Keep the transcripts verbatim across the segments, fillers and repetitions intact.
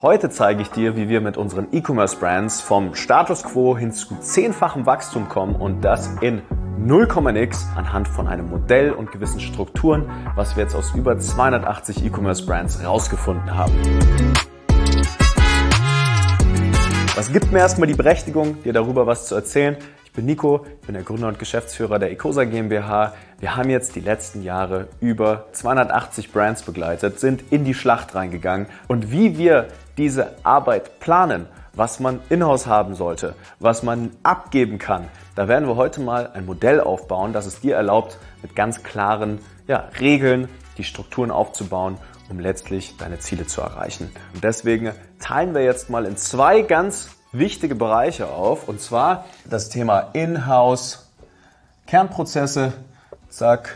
Heute zeige ich dir, wie wir mit unseren E-Commerce-Brands vom Status Quo hin zu zehnfachem Wachstum kommen und das in null Komma nix anhand von einem Modell und gewissen Strukturen, was wir jetzt aus über zweihundertachtzig E-Commerce-Brands rausgefunden haben. Das gibt mir erstmal die Berechtigung, dir darüber was zu erzählen. Ich bin Nico, ich bin der Gründer und Geschäftsführer der Ecosa GmbH. Wir haben jetzt die letzten Jahre über zweihundertachtzig Brands begleitet, sind in die Schlacht reingegangen und wie wir diese Arbeit planen, was man in-house haben sollte, was man abgeben kann, da werden wir heute mal ein Modell aufbauen, das es dir erlaubt, mit ganz klaren ja, Regeln die Strukturen aufzubauen, um letztlich deine Ziele zu erreichen. Und deswegen teilen wir jetzt mal in zwei ganz wichtige Bereiche auf, und zwar das Thema In-house, Kernprozesse, zack,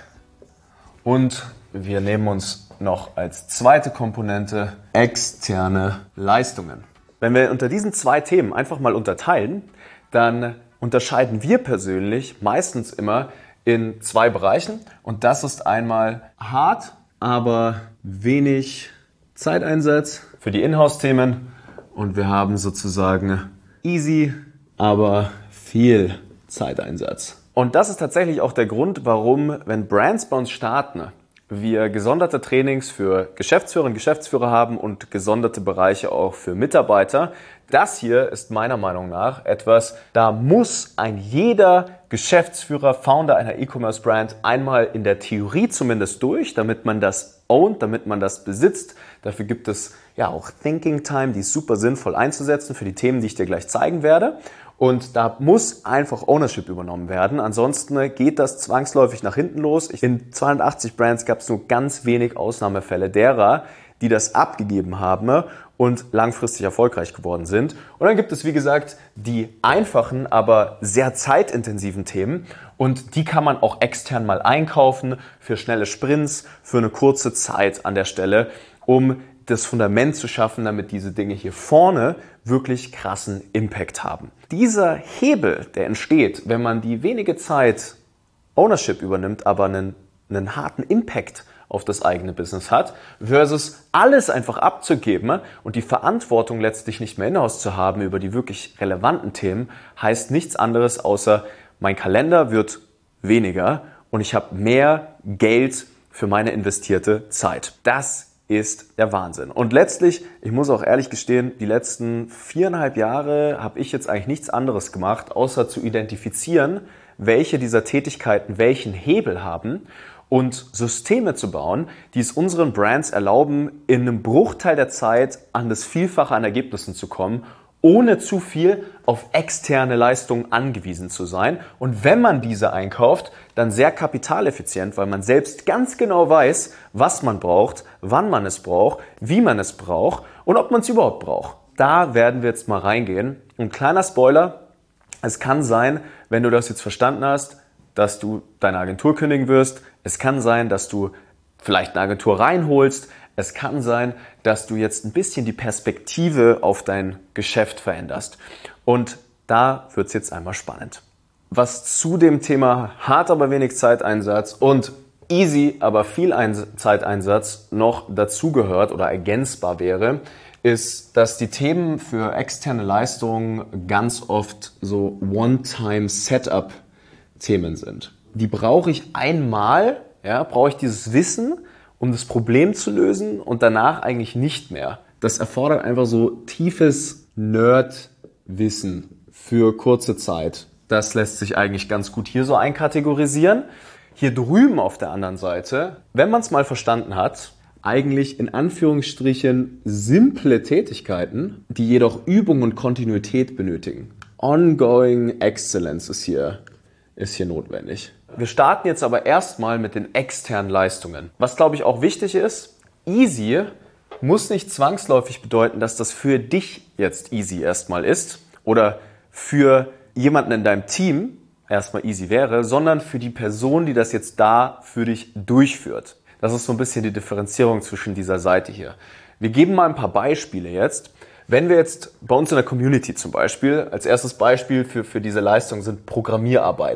und wir nehmen uns noch als zweite Komponente externe Leistungen. Wenn wir unter diesen zwei Themen einfach mal unterteilen, dann unterscheiden wir persönlich meistens immer in zwei Bereichen, und das ist einmal hart, aber wenig Zeiteinsatz für die Inhouse-Themen, und wir haben sozusagen easy, aber viel Zeiteinsatz. Und das ist tatsächlich auch der Grund, warum, wenn Brands bei uns starten, wir gesonderte Trainings für Geschäftsführerinnen und Geschäftsführer haben und gesonderte Bereiche auch für Mitarbeiter. Das hier ist meiner Meinung nach etwas, da muss ein jeder Geschäftsführer, Founder einer E-Commerce-Brand einmal in der Theorie zumindest durch, damit man das ownt, damit man das besitzt. Dafür gibt es ja auch Thinking Time, die ist super sinnvoll einzusetzen für die Themen, die ich dir gleich zeigen werde. Und da muss einfach Ownership übernommen werden. Ansonsten geht das zwangsläufig nach hinten los. In zweihundertachtzig Brands gab es nur ganz wenig Ausnahmefälle derer, die das abgegeben haben und langfristig erfolgreich geworden sind. Und dann gibt es, wie gesagt, die einfachen, aber sehr zeitintensiven Themen. Und die kann man auch extern mal einkaufen für schnelle Sprints, für eine kurze Zeit an der Stelle, um das Fundament zu schaffen, damit diese Dinge hier vorne wirklich krassen Impact haben. Dieser Hebel, der entsteht, wenn man die wenige Zeit Ownership übernimmt, aber einen, einen harten Impact auf das eigene Business hat, versus alles einfach abzugeben und die Verantwortung letztlich nicht mehr in-house zu haben über die wirklich relevanten Themen, heißt nichts anderes außer, mein Kalender wird weniger und ich habe mehr Geld für meine investierte Zeit. Das ist der Wahnsinn. Und letztlich, ich muss auch ehrlich gestehen, die letzten viereinhalb Jahre habe ich jetzt eigentlich nichts anderes gemacht, außer zu identifizieren, welche dieser Tätigkeiten welchen Hebel haben und Systeme zu bauen, die es unseren Brands erlauben, in einem Bruchteil der Zeit an das Vielfache an Ergebnissen zu kommen, ohne zu viel auf externe Leistungen angewiesen zu sein. Und wenn man diese einkauft, dann sehr kapitaleffizient, weil man selbst ganz genau weiß, was man braucht, wann man es braucht, wie man es braucht und ob man es überhaupt braucht. Da werden wir jetzt mal reingehen. Und kleiner Spoiler, es kann sein, wenn du das jetzt verstanden hast, dass du deine Agentur kündigen wirst. Es kann sein, dass du vielleicht eine Agentur reinholst. Es kann sein, dass du jetzt ein bisschen die Perspektive auf dein Geschäft veränderst. Und da wird es jetzt einmal spannend. Was zu dem Thema hart, aber wenig Zeiteinsatz und easy, aber viel Zeiteinsatz noch dazugehört oder ergänzbar wäre, ist, dass die Themen für externe Leistungen ganz oft so One-Time-Setup-Themen sind. Die brauche ich einmal, ja, brauche ich dieses Wissen, um das Problem zu lösen, und danach eigentlich nicht mehr. Das erfordert einfach so tiefes Nerd-Wissen für kurze Zeit. Das lässt sich eigentlich ganz gut hier so einkategorisieren. Hier drüben auf der anderen Seite, wenn man es mal verstanden hat, eigentlich in Anführungsstrichen simple Tätigkeiten, die jedoch Übung und Kontinuität benötigen. Ongoing Excellence ist hier, ist hier notwendig. Wir starten jetzt aber erstmal mit den externen Leistungen. Was, glaube ich, auch wichtig ist, easy muss nicht zwangsläufig bedeuten, dass das für dich jetzt easy erstmal ist oder für jemanden in deinem Team erstmal easy wäre, sondern für die Person, die das jetzt da für dich durchführt. Das ist so ein bisschen die Differenzierung zwischen dieser Seite hier. Wir geben mal ein paar Beispiele jetzt. Wenn wir jetzt bei uns in der Community zum Beispiel, als erstes Beispiel für, für diese Leistung sind Programmierarbeiten.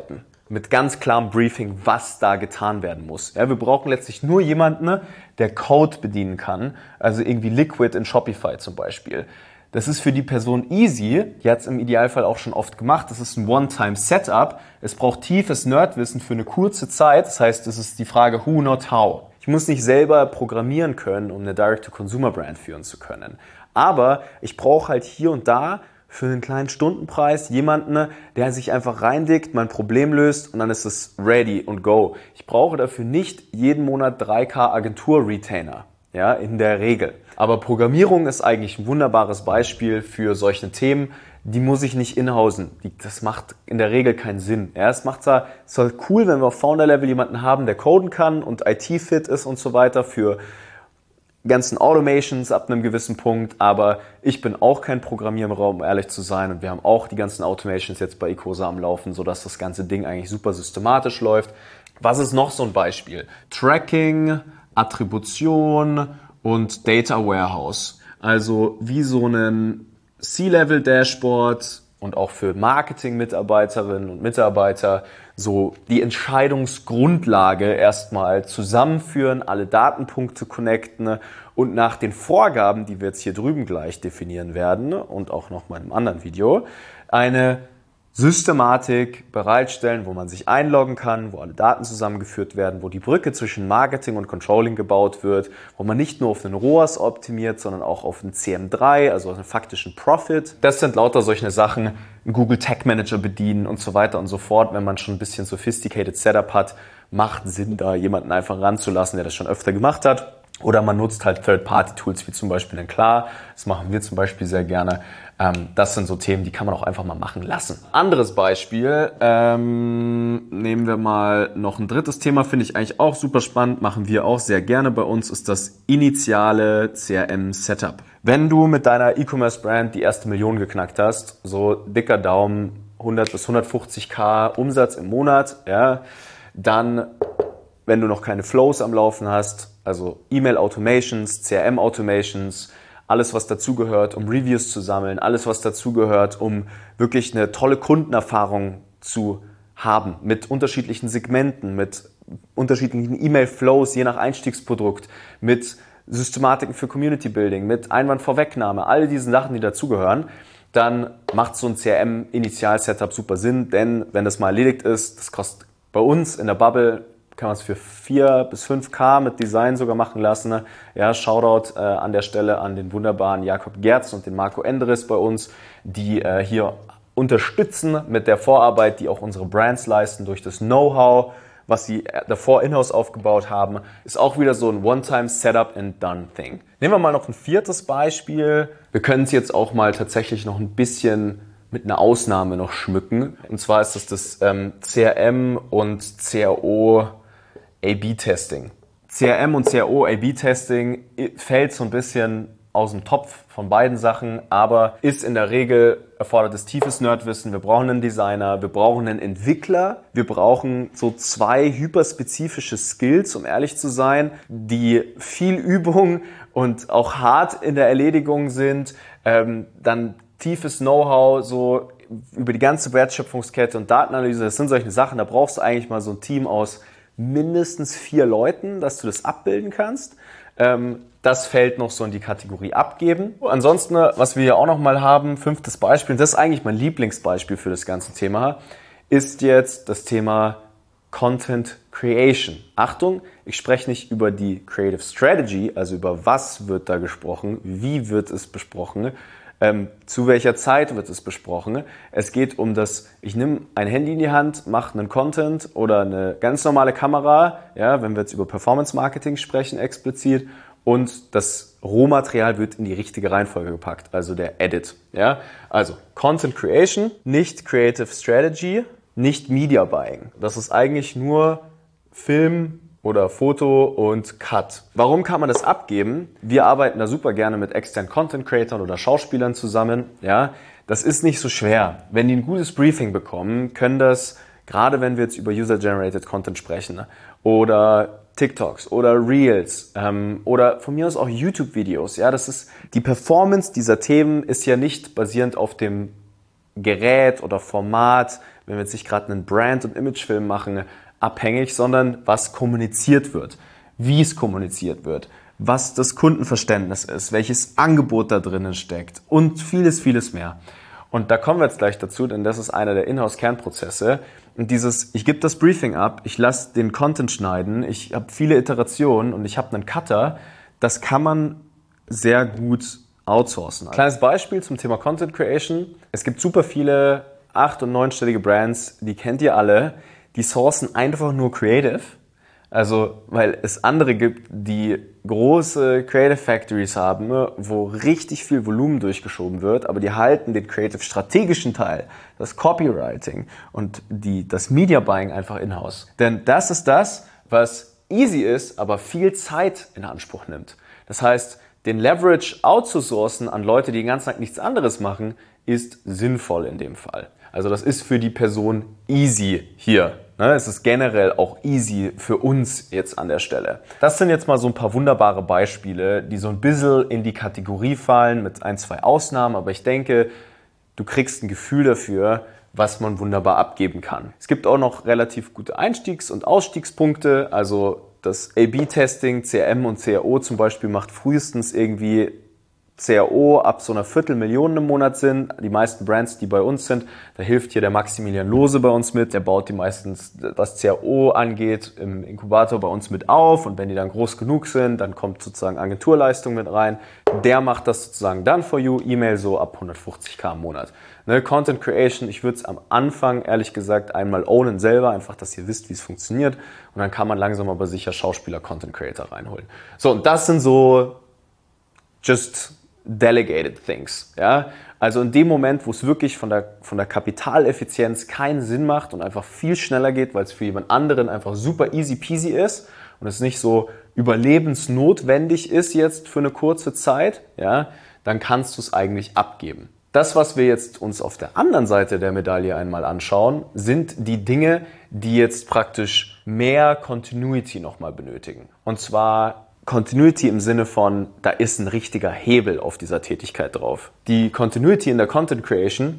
mit ganz klarem Briefing, was da getan werden muss. Ja, wir brauchen letztlich nur jemanden, der Code bedienen kann, also irgendwie Liquid in Shopify zum Beispiel. Das ist für die Person easy, die hat es im Idealfall auch schon oft gemacht. Das ist ein One-Time-Setup. Es braucht tiefes Nerdwissen für eine kurze Zeit. Das heißt, es ist die Frage who, not how. Ich muss nicht selber programmieren können, um eine Direct-to-Consumer-Brand führen zu können. Aber ich brauche halt hier und da für einen kleinen Stundenpreis jemanden, der sich einfach reindickt, mein Problem löst und dann ist es ready und go. Ich brauche dafür nicht jeden Monat drei K Agentur-Retainer. Ja, in der Regel. Aber Programmierung ist eigentlich ein wunderbares Beispiel für solche Themen. Die muss ich nicht inhausen. Die, das macht in der Regel keinen Sinn. Ja, es macht zwar, es ist halt cool, wenn wir auf Founder-Level jemanden haben, der coden kann und I T-fit ist und so weiter für ganzen Automations ab einem gewissen Punkt. Aber ich bin auch kein Programmierer, um ehrlich zu sein. Und wir haben auch die ganzen Automations jetzt bei Ecosa am Laufen, sodass das ganze Ding eigentlich super systematisch läuft. Was ist noch so ein Beispiel? Tracking, Attribution und Data Warehouse. Also wie so ein C-Level-Dashboard und auch für Marketing-Mitarbeiterinnen und Mitarbeiter so die Entscheidungsgrundlage erstmal zusammenführen, alle Datenpunkte connecten und nach den Vorgaben, die wir jetzt hier drüben gleich definieren werden und auch noch mal in einem anderen Video, eine Systematik bereitstellen, wo man sich einloggen kann, wo alle Daten zusammengeführt werden, wo die Brücke zwischen Marketing und Controlling gebaut wird, wo man nicht nur auf den R O A S optimiert, sondern auch auf den C M drei, also auf den faktischen Profit. Das sind lauter solche Sachen, einen Google Tag Manager bedienen und so weiter und so fort. Wenn man schon ein bisschen sophisticated Setup hat, macht Sinn, da jemanden einfach ranzulassen, der das schon öfter gemacht hat. Oder man nutzt halt Third-Party-Tools wie zum Beispiel den Klar. Das machen wir zum Beispiel sehr gerne. Das sind so Themen, die kann man auch einfach mal machen lassen. Anderes Beispiel, ähm, nehmen wir mal noch ein drittes Thema, finde ich eigentlich auch super spannend, machen wir auch sehr gerne bei uns, ist das initiale C R M-Setup. Wenn du mit deiner E-Commerce-Brand die erste Million geknackt hast, so dicker Daumen, hundert bis hundertfünfzig K Umsatz im Monat, ja, dann, wenn du noch keine Flows am Laufen hast, also E-Mail-Automations, C R M-Automations, alles, was dazugehört, um Reviews zu sammeln, alles, was dazugehört, um wirklich eine tolle Kundenerfahrung zu haben mit unterschiedlichen Segmenten, mit unterschiedlichen E-Mail-Flows, je nach Einstiegsprodukt, mit Systematiken für Community-Building, mit Einwandvorwegnahme, all diese Sachen, die dazugehören, dann macht so ein C R M-Initial-Setup super Sinn, denn wenn das mal erledigt ist, das kostet bei uns in der Bubble, kann man es für vier bis fünf K mit Design sogar machen lassen. Ja, Shoutout äh, an der Stelle an den wunderbaren Jakob Gerz und den Marco Endres bei uns, die äh, hier unterstützen mit der Vorarbeit, die auch unsere Brands leisten durch das Know-how, was sie davor in-house aufgebaut haben. Ist auch wieder so ein One-Time-Setup-and-Done-Thing. Nehmen wir mal noch ein viertes Beispiel. Wir können es jetzt auch mal tatsächlich noch ein bisschen mit einer Ausnahme noch schmücken. Und zwar ist das das ähm, C R M und C R O A B Testing. C R M und C R O A B Testing fällt so ein bisschen aus dem Topf von beiden Sachen, aber ist in der Regel, erfordert es tiefes Nerdwissen. Wir brauchen einen Designer, wir brauchen einen Entwickler, wir brauchen so zwei hyperspezifische Skills, um ehrlich zu sein, die viel Übung und auch hart in der Erledigung sind. Ähm, dann tiefes Know-how so über die ganze Wertschöpfungskette und Datenanalyse. Das sind solche Sachen, da brauchst du eigentlich mal so ein Team aus mindestens vier Leuten, dass du das abbilden kannst. Ähm, das fällt noch so in die Kategorie abgeben. Ansonsten, was wir hier auch noch mal haben, fünftes Beispiel, das ist eigentlich mein Lieblingsbeispiel für das ganze Thema, ist jetzt das Thema Content Creation. Achtung, ich spreche nicht über die Creative Strategy, also über was wird da gesprochen, wie wird es besprochen, Ähm, zu welcher Zeit wird es besprochen. Es geht um das, ich nehme ein Handy in die Hand, mache einen Content oder eine ganz normale Kamera, ja, wenn wir jetzt über Performance Marketing sprechen explizit, und das Rohmaterial wird in die richtige Reihenfolge gepackt, also der Edit. Ja? Also Content Creation, nicht Creative Strategy, nicht Media Buying. Das ist eigentlich nur Film oder Foto und Cut. Warum kann man das abgeben? Wir arbeiten da super gerne mit externen Content Creators oder Schauspielern zusammen. Ja, das ist nicht so schwer. Wenn die ein gutes Briefing bekommen, können das, gerade wenn wir jetzt über User-Generated Content sprechen oder TikToks oder Reels ähm, oder von mir aus auch YouTube-Videos. Ja, das ist, die Performance dieser Themen ist ja nicht basierend auf dem Gerät oder Format, wenn wir jetzt nicht gerade einen Brand- und Imagefilm machen, abhängig, sondern was kommuniziert wird, wie es kommuniziert wird, was das Kundenverständnis ist, welches Angebot da drinnen steckt und vieles, vieles mehr. Und da kommen wir jetzt gleich dazu, denn das ist einer der Inhouse-Kernprozesse. Und dieses, ich gebe das Briefing ab, ich lasse den Content schneiden, ich habe viele Iterationen und ich habe einen Cutter, das kann man sehr gut outsourcen. Kleines Beispiel zum Thema Content Creation. Es gibt super viele acht- und neunstellige Brands, die kennt ihr alle, die sourcen einfach nur Creative. Also, weil es andere gibt, die große Creative Factories haben, wo richtig viel Volumen durchgeschoben wird, aber die halten den Creative-strategischen Teil, das Copywriting und die, das Media Buying einfach in-house. Denn das ist das, was easy ist, aber viel Zeit in Anspruch nimmt. Das heißt, den Leverage outzusourcen an Leute, die den ganzen Tag nichts anderes machen, ist sinnvoll in dem Fall. Also das ist für die Person easy hier. Es ist generell auch easy für uns jetzt an der Stelle. Das sind jetzt mal so ein paar wunderbare Beispiele, die so ein bisschen in die Kategorie fallen mit ein, zwei Ausnahmen. Aber ich denke, du kriegst ein Gefühl dafür, was man wunderbar abgeben kann. Es gibt auch noch relativ gute Einstiegs- und Ausstiegspunkte. Also das A B Testing, C R M und C R O zum Beispiel macht frühestens irgendwie C R O ab so einer Viertelmillion im Monat sind. Die meisten Brands, die bei uns sind, da hilft hier der Maximilian Lose bei uns mit. Der baut die meistens, was C R O angeht, im Inkubator bei uns mit auf. Und wenn die dann groß genug sind, dann kommt sozusagen Agenturleistung mit rein. Der macht das sozusagen done for you. E-Mail so ab hundertfünfzigtausend im Monat. Ne, Content Creation, ich würde es am Anfang ehrlich gesagt einmal ownen selber, einfach, dass ihr wisst, wie es funktioniert. Und dann kann man langsam aber sicher Schauspieler, Content Creator reinholen. So, und das sind so just delegated things. Ja? Also in dem Moment, wo es wirklich von der, von der Kapitaleffizienz keinen Sinn macht und einfach viel schneller geht, weil es für jemand anderen einfach super easy peasy ist und es nicht so überlebensnotwendig ist jetzt für eine kurze Zeit, ja, dann kannst du es eigentlich abgeben. Das, was wir jetzt uns auf der anderen Seite der Medaille einmal anschauen, sind die Dinge, die jetzt praktisch mehr Continuity nochmal benötigen. Und zwar Continuity im Sinne von, da ist ein richtiger Hebel auf dieser Tätigkeit drauf. Die Continuity in der Content Creation,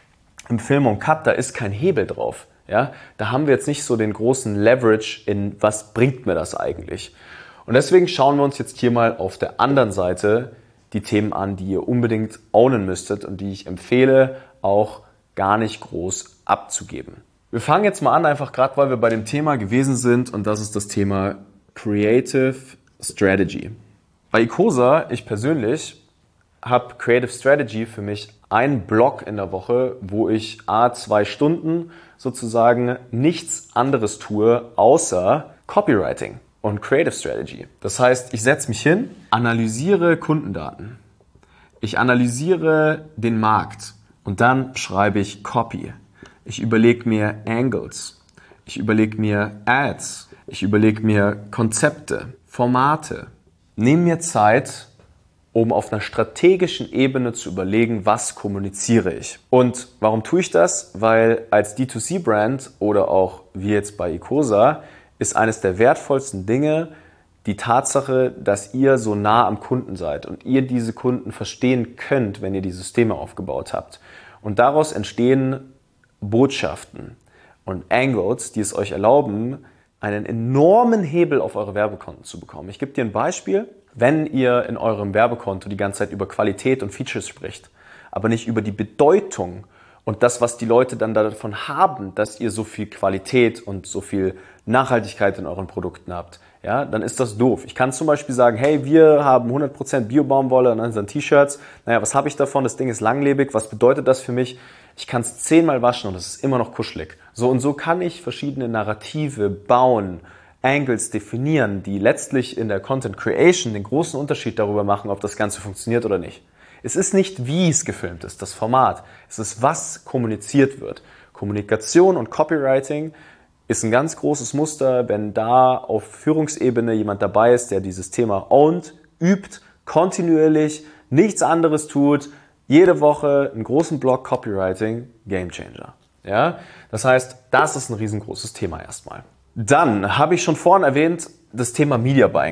im Film und Cut, da ist kein Hebel drauf. Ja? Da haben wir jetzt nicht so den großen Leverage in, was bringt mir das eigentlich? Und deswegen schauen wir uns jetzt hier mal auf der anderen Seite die Themen an, die ihr unbedingt ownen müsstet und die ich empfehle, auch gar nicht groß abzugeben. Wir fangen jetzt mal an, einfach gerade, weil wir bei dem Thema gewesen sind, und das ist das Thema Creative Strategy. Bei Ecosa, ich persönlich, habe Creative Strategy für mich einen Block in der Woche, wo ich a zwei Stunden sozusagen nichts anderes tue, außer Copywriting und Creative Strategy. Das heißt, ich setze mich hin, analysiere Kundendaten, ich analysiere den Markt und dann schreibe ich Copy. Ich überlege mir Angles, ich überlege mir Ads, ich überlege mir Konzepte, Formate. Nehme mir Zeit, um auf einer strategischen Ebene zu überlegen, was kommuniziere ich. Und warum tue ich das? Weil als D zwei C Brand oder auch wie jetzt bei Ecosa ist eines der wertvollsten Dinge die Tatsache, dass ihr so nah am Kunden seid und ihr diese Kunden verstehen könnt, wenn ihr die Systeme aufgebaut habt. Und daraus entstehen Botschaften und Angles, die es euch erlauben, einen enormen Hebel auf eure Werbekonten zu bekommen. Ich gebe dir ein Beispiel. Wenn ihr in eurem Werbekonto die ganze Zeit über Qualität und Features spricht, aber nicht über die Bedeutung und das, was die Leute dann davon haben, dass ihr so viel Qualität und so viel Nachhaltigkeit in euren Produkten habt, ja, dann ist das doof. Ich kann zum Beispiel sagen, hey, wir haben hundert Prozent Bio-Baumwolle an unseren T-Shirts. Naja, was habe ich davon? Das Ding ist langlebig. Was bedeutet das für mich? Ich kann es zehnmal waschen und es ist immer noch kuschelig. So und so kann ich verschiedene Narrative bauen, Angles definieren, die letztlich in der Content Creation den großen Unterschied darüber machen, ob das Ganze funktioniert oder nicht. Es ist nicht, wie es gefilmt ist, das Format. Es ist, was kommuniziert wird. Kommunikation und Copywriting ist ein ganz großes Muster, wenn da auf Führungsebene jemand dabei ist, der dieses Thema ownt, übt, kontinuierlich, nichts anderes tut, jede Woche einen großen Block Copywriting, Gamechanger. Ja? Das heißt, das ist ein riesengroßes Thema erstmal. Dann habe ich schon vorhin erwähnt, das Thema Media Buying.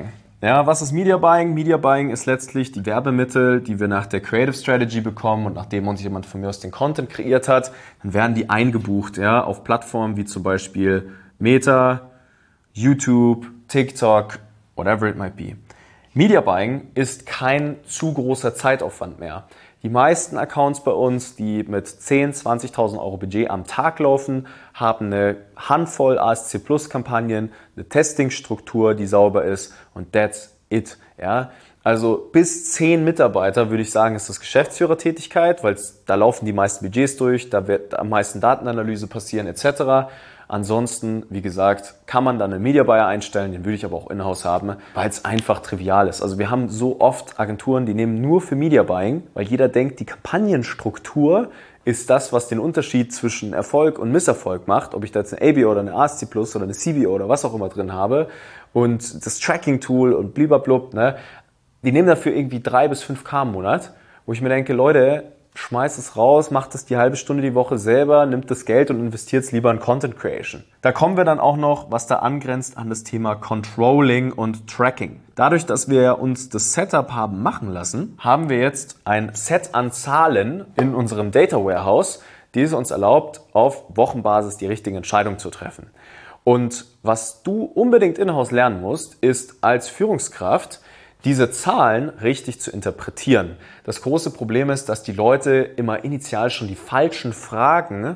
Ja, was ist Media Buying? Media Buying ist letztlich die Werbemittel, die wir nach der Creative Strategy bekommen und nachdem uns jemand von mir aus den Content kreiert hat, dann werden die eingebucht, ja, auf Plattformen wie zum Beispiel Meta, YouTube, TikTok, whatever it might be. Media Buying ist kein zu großer Zeitaufwand mehr. Die meisten Accounts bei uns, die mit zehntausend, zwanzigtausend Euro Budget am Tag laufen, haben eine Handvoll A S C Plus Kampagnen, eine Testingstruktur, die sauber ist und that's it. Ja? Also bis zehn Mitarbeiter würde ich sagen, ist das Geschäftsführertätigkeit, weil da laufen die meisten Budgets durch, da wird am meisten Datenanalyse passieren et cetera. Ansonsten, wie gesagt, kann man dann einen Media Buyer einstellen, den würde ich aber auch in-house haben, weil es einfach trivial ist. Also wir haben so oft Agenturen, die nehmen nur für Media Buying, weil jeder denkt, die Kampagnenstruktur ist das, was den Unterschied zwischen Erfolg und Misserfolg macht, ob ich da jetzt eine A B O oder eine A S C Plus oder eine C B O oder was auch immer drin habe und das Tracking-Tool und bliblablub, ne, die nehmen dafür irgendwie drei bis fünf K im Monat, wo ich mir denke, Leute, schmeißt es raus, macht es die halbe Stunde die Woche selber, nimmt das Geld und investiert es lieber in Content Creation. Da kommen wir dann auch noch, was da angrenzt an das Thema Controlling und Tracking. Dadurch, dass wir uns das Setup haben machen lassen, haben wir jetzt ein Set an Zahlen in unserem Data Warehouse, die es uns erlaubt, auf Wochenbasis die richtigen Entscheidungen zu treffen. Und was du unbedingt in-house lernen musst, ist als Führungskraft, diese Zahlen richtig zu interpretieren. Das große Problem ist, dass die Leute immer initial schon die falschen Fragen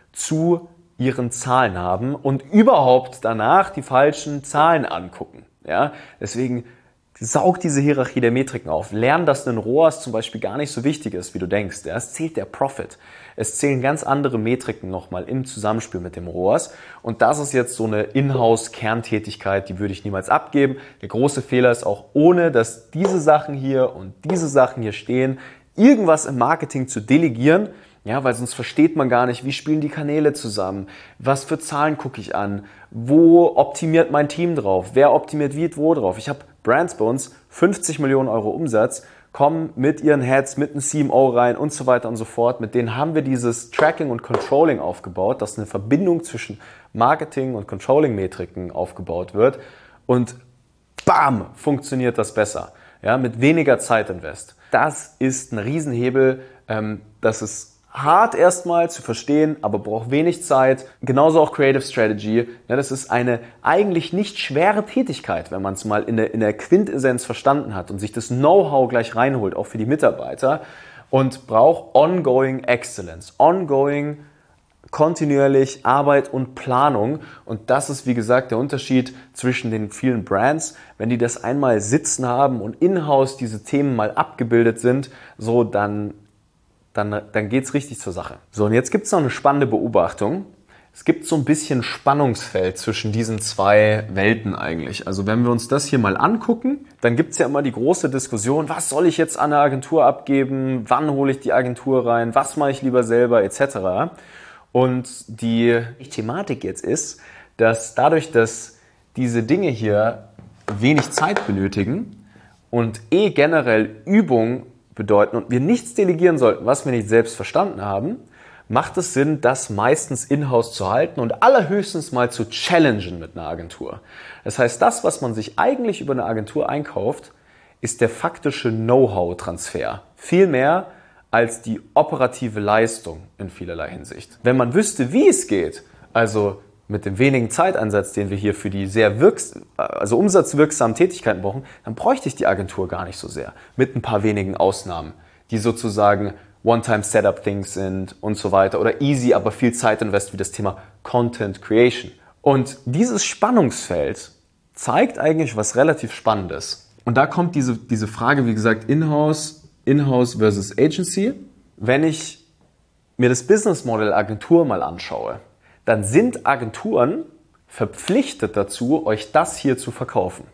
zu ihren Zahlen haben und überhaupt danach die falschen Zahlen angucken. Ja? Deswegen saug diese Hierarchie der Metriken auf. Lern, dass ein R O A S zum Beispiel gar nicht so wichtig ist, wie du denkst. Ja? Es zählt der Profit. Es zählen ganz andere Metriken nochmal im Zusammenspiel mit dem R O A S. Und das ist jetzt so eine Inhouse-Kerntätigkeit, die würde ich niemals abgeben. Der große Fehler ist auch, ohne dass diese Sachen hier und diese Sachen hier stehen, irgendwas im Marketing zu delegieren. Ja, weil sonst versteht man gar nicht, wie spielen die Kanäle zusammen, was für Zahlen gucke ich an, wo optimiert mein Team drauf, wer optimiert wie wo drauf. Ich habe Brands bei uns, fünfzig Millionen Euro Umsatz, kommen mit ihren Heads, mit einem C M O rein und so weiter und so fort. Mit denen haben wir dieses Tracking und Controlling aufgebaut, dass eine Verbindung zwischen Marketing und Controlling-Metriken aufgebaut wird und bam, funktioniert das besser. Ja, mit weniger Zeitinvest. Das ist ein Riesenhebel, ähm, das ist hart erstmal zu verstehen, aber braucht wenig Zeit. Genauso auch Creative Strategy. Ja, das ist eine eigentlich nicht schwere Tätigkeit, wenn man es mal in der, in der Quintessenz verstanden hat und sich das Know-how gleich reinholt, auch für die Mitarbeiter. Und braucht ongoing Excellence. Ongoing, kontinuierlich Arbeit und Planung. Und das ist, wie gesagt, der Unterschied zwischen den vielen Brands. Wenn die das einmal sitzen haben und in-house diese Themen mal abgebildet sind, so dann dann, dann geht's richtig zur Sache. So, und jetzt gibt's noch eine spannende Beobachtung. Es gibt so ein bisschen Spannungsfeld zwischen diesen zwei Welten eigentlich. Also wenn wir uns das hier mal angucken, dann gibt's ja immer die große Diskussion, was soll ich jetzt an eine Agentur abgeben, wann hole ich die Agentur rein, was mache ich lieber selber et cetera. Und die Thematik jetzt ist, dass dadurch, dass diese Dinge hier wenig Zeit benötigen und eh generell Übung bedeuten und wir nichts delegieren sollten, was wir nicht selbst verstanden haben, macht es Sinn, das meistens in-house zu halten und allerhöchstens mal zu challengen mit einer Agentur. Das heißt, das, was man sich eigentlich über eine Agentur einkauft, ist der faktische Know-how-Transfer. Viel mehr als die operative Leistung in vielerlei Hinsicht. Wenn man wüsste, wie es geht, also mit dem wenigen Zeiteinsatz, den wir hier für die sehr wirks also umsatzwirksamen Tätigkeiten brauchen, dann bräuchte ich die Agentur gar nicht so sehr. Mit ein paar wenigen Ausnahmen, die sozusagen One-Time-Setup-Things sind und so weiter. Oder easy, aber viel Zeit invest wie das Thema Content Creation. Und dieses Spannungsfeld zeigt eigentlich was relativ Spannendes. Und da kommt diese, diese Frage, wie gesagt, In-house, In-house versus Agency. Wenn ich mir das Business Model Agentur mal anschaue, dann sind Agenturen verpflichtet dazu, euch das hier zu verkaufen.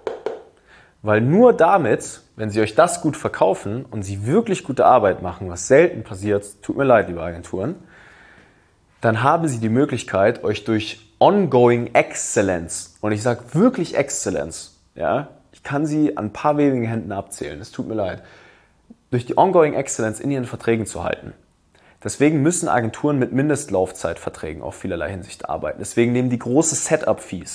Weil nur damit, wenn sie euch das gut verkaufen und sie wirklich gute Arbeit machen, was selten passiert, tut mir leid, liebe Agenturen, dann haben sie die Möglichkeit, euch durch Ongoing Excellence, und ich sage wirklich Excellence, ja, ich kann sie an ein paar wenigen Händen abzählen, es tut mir leid, durch die Ongoing Excellence in ihren Verträgen zu halten. Deswegen müssen Agenturen mit Mindestlaufzeitverträgen auf vielerlei Hinsicht arbeiten. Deswegen nehmen die große Setup-Fees.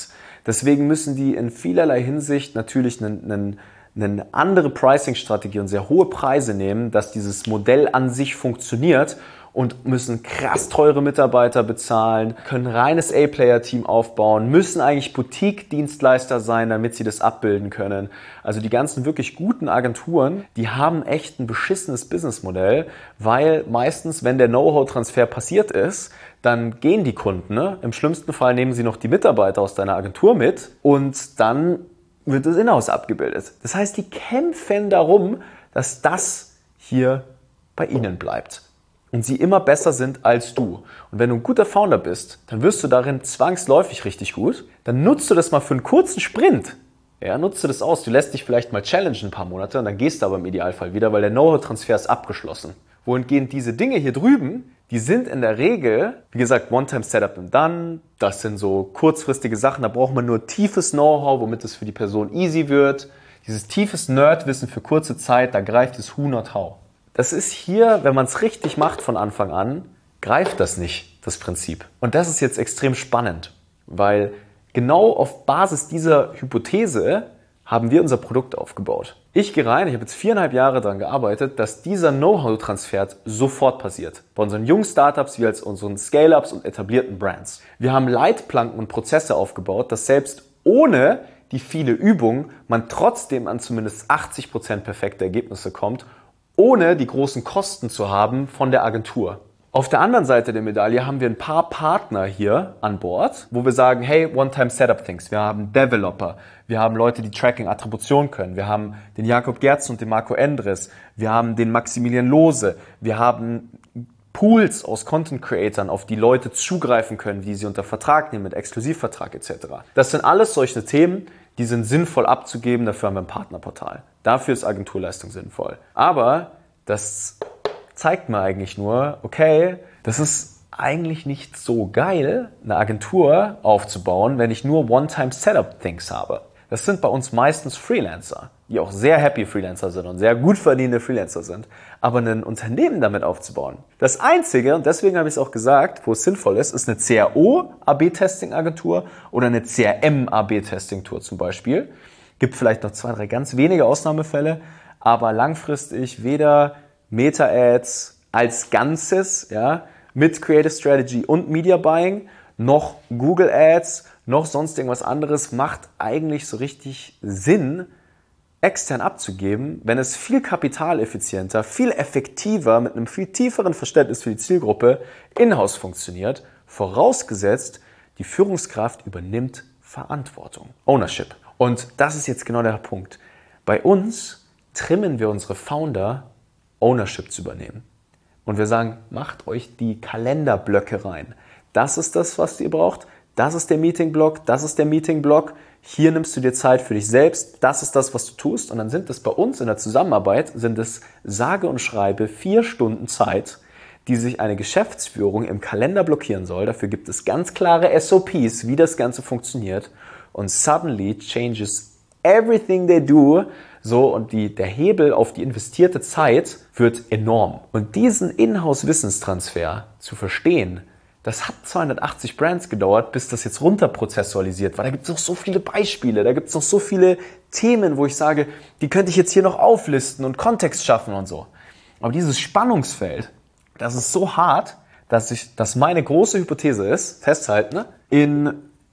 Deswegen müssen die in vielerlei Hinsicht natürlich einen, einen, eine andere Pricing-Strategie und sehr hohe Preise nehmen, dass dieses Modell an sich funktioniert, und müssen krass teure Mitarbeiter bezahlen, können ein reines A-Player-Team aufbauen, müssen eigentlich Boutique-Dienstleister sein, damit sie das abbilden können. Also die ganzen wirklich guten Agenturen, die haben echt ein beschissenes Businessmodell, weil meistens, wenn der Know-how-Transfer passiert ist, dann gehen die Kunden. Ne? Im schlimmsten Fall nehmen sie noch die Mitarbeiter aus deiner Agentur mit und dann wird das Inhouse abgebildet. Das heißt, die kämpfen darum, dass das hier bei ihnen bleibt. Und sie immer besser sind als du. Und wenn du ein guter Founder bist, dann wirst du darin zwangsläufig richtig gut. Dann nutzt du das mal für einen kurzen Sprint. Ja, nutzt du das aus. Du lässt dich vielleicht mal challengen ein paar Monate und dann gehst du aber im Idealfall wieder, weil der Know-how-Transfer ist abgeschlossen. Wohingehend diese Dinge hier drüben, die sind in der Regel, wie gesagt, One-Time-Setup and Done. Das sind so kurzfristige Sachen. Da braucht man nur tiefes Know-how, womit es für die Person easy wird. Dieses tiefes Nerdwissen für kurze Zeit, da greift es who not how. Das ist hier, wenn man es richtig macht von Anfang an, greift das nicht, das Prinzip. Und das ist jetzt extrem spannend, weil genau auf Basis dieser Hypothese haben wir unser Produkt aufgebaut. Ich gehe rein, ich habe jetzt viereinhalb Jahre daran gearbeitet, dass dieser Know-how-Transfer sofort passiert. Bei unseren jungen Startups wie als unseren Scale-Ups und etablierten Brands. Wir haben Leitplanken und Prozesse aufgebaut, dass selbst ohne die viele Übung man trotzdem an zumindest achtzig Prozent perfekte Ergebnisse kommt, ohne die großen Kosten zu haben von der Agentur. Auf der anderen Seite der Medaille haben wir ein paar Partner hier an Bord, wo wir sagen, hey, One-Time-Setup-Things. Wir haben Developer, wir haben Leute, die Tracking, Attribution können, wir haben den Jakob Gerzen und den Marco Endres, wir haben den Maximilian Lose, wir haben Pools aus Content-Creatern, auf die Leute zugreifen können, die sie unter Vertrag nehmen, mit Exklusivvertrag et cetera. Das sind alles solche Themen, die sind sinnvoll abzugeben, dafür haben wir ein Partnerportal. Dafür ist Agenturleistung sinnvoll. Aber das zeigt mir eigentlich nur, okay, das ist eigentlich nicht so geil, eine Agentur aufzubauen, wenn ich nur One-Time-Setup-Things habe. Das sind bei uns meistens Freelancer, die auch sehr happy Freelancer sind und sehr gut verdienende Freelancer sind. Aber ein Unternehmen damit aufzubauen, das Einzige, und deswegen habe ich es auch gesagt, wo es sinnvoll ist, ist eine C R O-A B-Testing-Agentur oder eine C R M-A B-Testing-Tour zum Beispiel. Gibt vielleicht noch zwei, drei ganz wenige Ausnahmefälle, aber langfristig weder Meta-Ads als Ganzes, ja, mit Creative Strategy und Media Buying, noch Google Ads, noch sonst irgendwas anderes macht eigentlich so richtig Sinn, extern abzugeben, wenn es viel kapitaleffizienter, viel effektiver, mit einem viel tieferen Verständnis für die Zielgruppe in-house funktioniert, vorausgesetzt, die Führungskraft übernimmt Verantwortung, Ownership. Und das ist jetzt genau der Punkt. Bei uns trimmen wir unsere Founder, Ownership zu übernehmen. Und wir sagen, macht euch die Kalenderblöcke rein. Das ist das, was ihr braucht. Das ist der Meetingblock, das ist der Meetingblock. Hier nimmst du dir Zeit für dich selbst. Das ist das, was du tust. Und dann sind es bei uns in der Zusammenarbeit, sind es sage und schreibe vier Stunden Zeit, die sich eine Geschäftsführung im Kalender blockieren soll. Dafür gibt es ganz klare S O Ps, wie das Ganze funktioniert. Und suddenly changes everything they do. So, und die, der Hebel auf die investierte Zeit wird enorm. Und diesen Inhouse-Wissenstransfer zu verstehen, das hat zweihundertachtzig Brands gedauert, bis das jetzt runterprozessualisiert war. Da gibt es noch so viele Beispiele, da gibt es noch so viele Themen, wo ich sage, die könnte ich jetzt hier noch auflisten und Kontext schaffen und so. Aber dieses Spannungsfeld, das ist so hart, dass ich, dass meine große Hypothese ist, festhalten, ne? In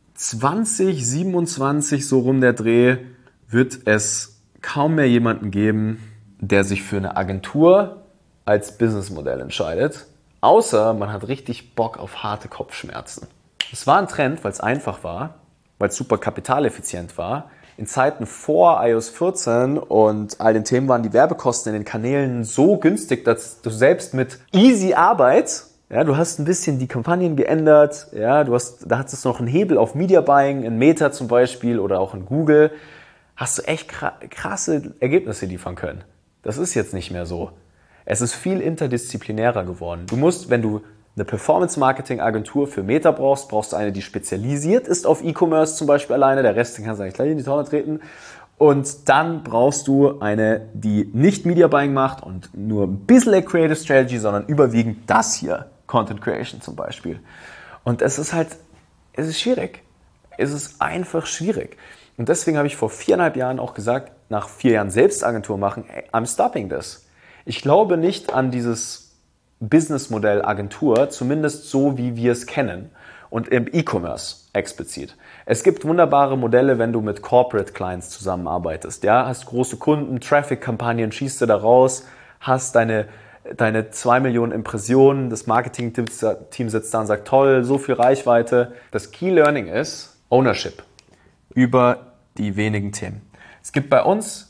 zwanzig siebenundzwanzig, so rum der Dreh, wird es kaum mehr jemanden geben, der sich für eine Agentur als Businessmodell entscheidet. Außer man hat richtig Bock auf harte Kopfschmerzen. Es war ein Trend, weil es einfach war, weil es super kapitaleffizient war. In Zeiten vor i O S vierzehn und all den Themen waren die Werbekosten in den Kanälen so günstig, dass du selbst mit easy Arbeit, ja, du hast ein bisschen die Kampagnen geändert, ja, du hast, da hattest du noch einen Hebel auf Media Buying, in Meta zum Beispiel oder auch in Google, hast du echt krasse Ergebnisse liefern können. Das ist jetzt nicht mehr so. Es ist viel interdisziplinärer geworden. Du musst, wenn du eine Performance-Marketing-Agentur für Meta brauchst, brauchst du eine, die spezialisiert ist auf E-Commerce zum Beispiel alleine. Der Rest, den kannst du eigentlich gleich in die Tonne treten. Und dann brauchst du eine, die nicht Media Buying macht und nur ein bisschen Creative Strategy, sondern überwiegend das hier, Content Creation zum Beispiel. Und es ist halt, es ist schwierig. ist es einfach schwierig. Und deswegen habe ich vor viereinhalb Jahren auch gesagt, nach vier Jahren Selbstagentur machen, hey, I'm stopping this. Ich glaube nicht an dieses Businessmodell Agentur, zumindest so, wie wir es kennen. Und im E-Commerce explizit. Es gibt wunderbare Modelle, wenn du mit Corporate Clients zusammenarbeitest. Ja, hast große Kunden, Traffic-Kampagnen, schießt du da raus, hast deine, deine zwei Millionen Impressionen, das Marketing-Team sitzt da und sagt, toll, so viel Reichweite. Das Key Learning ist Ownership über die wenigen Themen. Es gibt bei uns,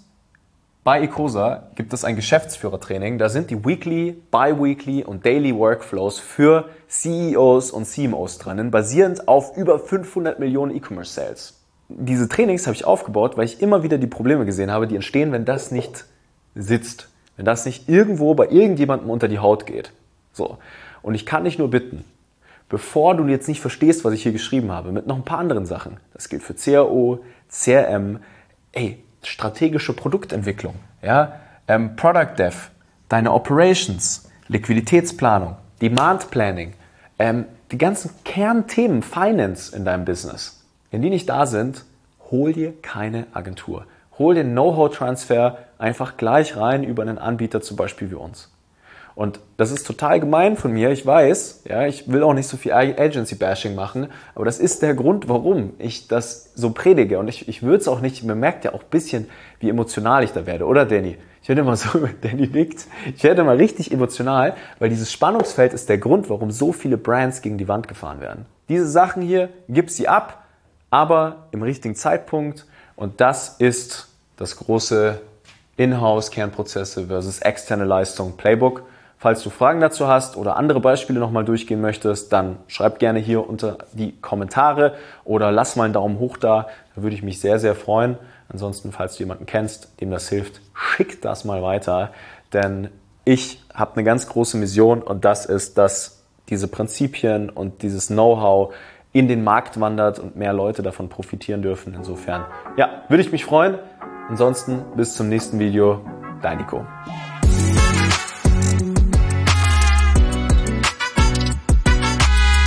bei Ecosa, gibt es ein Geschäftsführertraining. Da sind die Weekly, Bi-Weekly und Daily Workflows für C E Os und C M Os drinnen, basierend auf über fünfhundert Millionen E-Commerce Sales. Diese Trainings habe ich aufgebaut, weil ich immer wieder die Probleme gesehen habe, die entstehen, wenn das nicht sitzt. Wenn das nicht irgendwo bei irgendjemandem unter die Haut geht. So. Und ich kann dich nur bitten, bevor du jetzt nicht verstehst, was ich hier geschrieben habe, mit noch ein paar anderen Sachen, das gilt für C R O, C R M, ey, strategische Produktentwicklung, ja, ähm, Product Dev, deine Operations, Liquiditätsplanung, Demand Planning, ähm, die ganzen Kernthemen Finance in deinem Business. Wenn die nicht da sind, hol dir keine Agentur. Hol den Know-how-Transfer einfach gleich rein über einen Anbieter, zum Beispiel wie uns. Und das ist total gemein von mir, ich weiß, ja, ich will auch nicht so viel Agency-Bashing machen, aber das ist der Grund, warum ich das so predige. Und ich, ich würde es auch nicht, man merkt ja auch ein bisschen, wie emotional ich da werde, oder Danny? Ich werde immer so, Danny nickt, ich werde immer richtig emotional, weil dieses Spannungsfeld ist der Grund, warum so viele Brands gegen die Wand gefahren werden. Diese Sachen hier, gib sie ab, aber im richtigen Zeitpunkt. Und das ist das große Inhouse-Kernprozesse versus externe Leistung Playbook. Falls du Fragen dazu hast oder andere Beispiele nochmal durchgehen möchtest, dann schreib gerne hier unter die Kommentare oder lass mal einen Daumen hoch da. Da würde ich mich sehr, sehr freuen. Ansonsten, falls du jemanden kennst, dem das hilft, schick das mal weiter. Denn ich habe eine ganz große Mission und das ist, dass diese Prinzipien und dieses Know-how in den Markt wandert und mehr Leute davon profitieren dürfen. Insofern, ja, würde ich mich freuen. Ansonsten bis zum nächsten Video. Dein Nico.